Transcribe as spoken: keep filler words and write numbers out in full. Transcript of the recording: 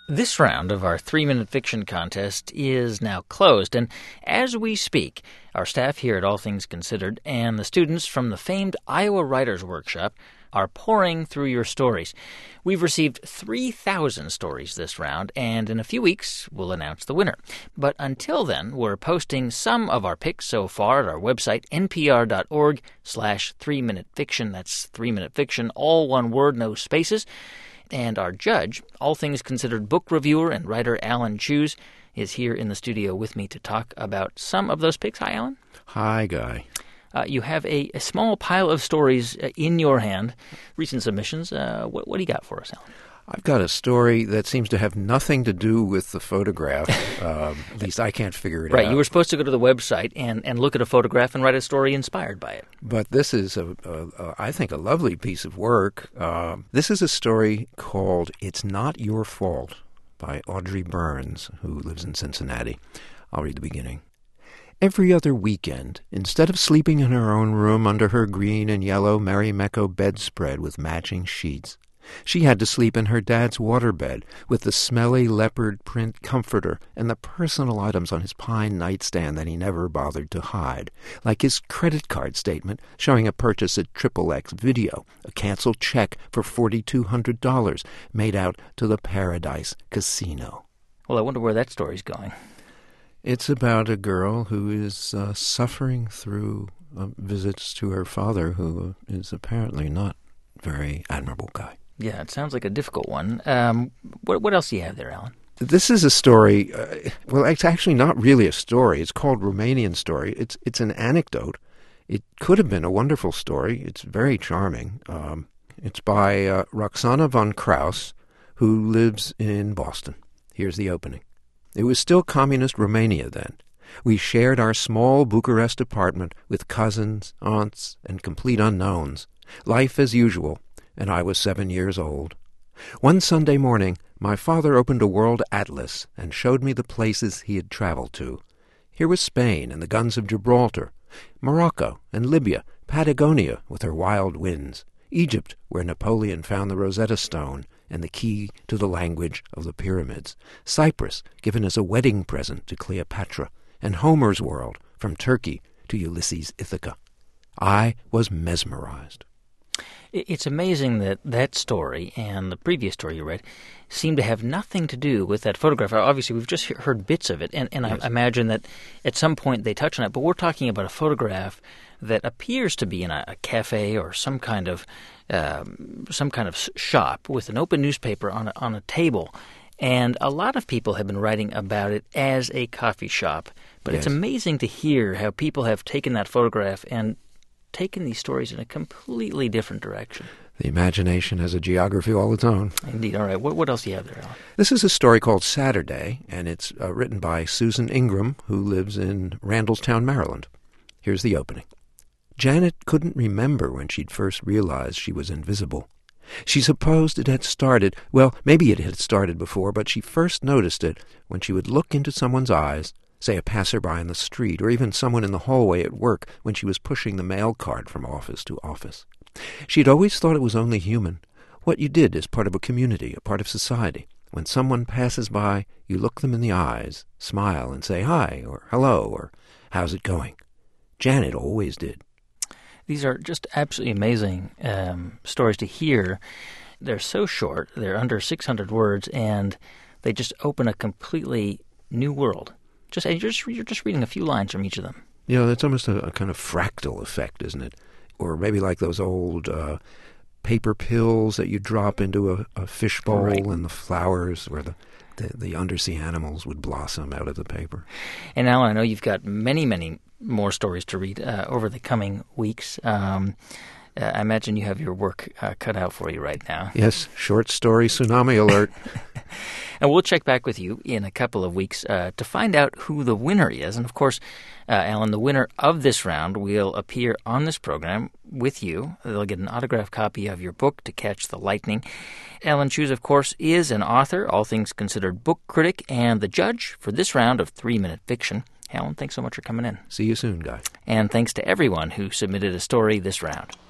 This round of our three-minute fiction contest is now closed, and as we speak, our staff here at All Things Considered and the students from the famed Iowa Writers Workshop are pouring through your stories. We've received three thousand stories this round, and in a few weeks, we'll announce the winner. But until then, we're posting some of our picks so far at our website, npr.org slash three-minute fiction. That's three-minute fiction, all one word, no spaces. And our judge, All Things Considered book reviewer and writer Alan Cheuse, is here in the studio with me to talk about some of those picks. Hi, Alan. Hi, Guy. Uh, you have a, a small pile of stories uh, in your hand, recent submissions. Uh, what, what do you got for us, Alan? I've got a story that seems to have nothing to do with the photograph. um, at least I can't figure it right, out. Right, you were supposed to go to the website and, and look at a photograph and write a story inspired by it. But this is, a, a, a, I think, a lovely piece of work. Um, this is a story called It's Not Your Fault by Audrey Burns, who lives in Cincinnati. I'll read the beginning. Every other weekend, instead of sleeping in her own room under her green and yellow Marimekko bedspread with matching sheets, she had to sleep in her dad's waterbed with the smelly leopard print comforter and the personal items on his pine nightstand that he never bothered to hide, like his credit card statement showing a purchase at Triple X Video, a canceled check for four thousand two hundred dollars made out to the Paradise Casino. Well, I wonder where that story's going. It's about a girl who is uh, suffering through uh, visits to her father, who is apparently not a very admirable guy. Yeah, it sounds like a difficult one. Um, what, what else do you have there, Alan? This is a story. Uh, well, it's actually not really a story. It's called Romanian Story. It's it's an anecdote. It could have been a wonderful story. It's very charming. Um, it's by uh, Roxana von Kraus, who lives in Boston. Here's the opening. It was still communist Romania then. We shared our small Bucharest apartment with cousins, aunts, and complete unknowns. Life as usual. And I was seven years old. One Sunday morning, my father opened a world atlas and showed me the places he had traveled to. Here was Spain and the guns of Gibraltar, Morocco and Libya, Patagonia with her wild winds, Egypt, where Napoleon found the Rosetta Stone and the key to the language of the pyramids, Cyprus, given as a wedding present to Cleopatra, and Homer's world, from Turkey to Ulysses' Ithaca. I was mesmerized. It's amazing that that story and the previous story you read seem to have nothing to do with that photograph. Obviously, we've just heard bits of it, and, and yes. I imagine that at some point they touch on it, but we're talking about a photograph that appears to be in a, a cafe or some kind of um, some kind of shop with an open newspaper on a, on a table, and a lot of people have been writing about it as a coffee shop. But yes. It's amazing to hear how people have taken that photograph and taken these stories in a completely different direction. The imagination has a geography all its own. Indeed. All right. What, what else do you have there, Alan? This is a story called Saturday, and it's uh, written by Susan Ingram, who lives in Randallstown, Maryland. Here's the opening. Janet couldn't remember when she'd first realized she was invisible. She supposed it had started, well, maybe it had started before, but she first noticed it when she would look into someone's eyes, say a passerby in the street, or even someone in the hallway at work when she was pushing the mail cart from office to office. She'd always thought it was only human, what you did as part of a community, a part of society. When someone passes by, you look them in the eyes, smile, and say hi, or hello, or how's it going? Janet always did. These are just absolutely amazing um, stories to hear. They're so short, they're under six hundred words, and they just open a completely new world. Just you're, just you're just reading a few lines from each of them. You know, it's almost a, a kind of fractal effect, isn't it? Or maybe like those old uh, paper pills that you drop into a, a fishbowl right. and the flowers where the, the, the undersea animals would blossom out of the paper. And Alan, I know you've got many, many more stories to read uh, over the coming weeks. Um, uh, I imagine you have your work uh, cut out for you right now. Yes, short story tsunami alert. And we'll check back with you in a couple of weeks uh, to find out who the winner is. And, of course, uh, Alan, the winner of this round will appear on this program with you. They'll get an autographed copy of your book, To Catch the Lightning. Alan Cheuse, of course, is an author, All Things Considered book critic, and the judge for this round of three-minute fiction. Alan, thanks so much for coming in. See you soon, Guy. And thanks to everyone who submitted a story this round.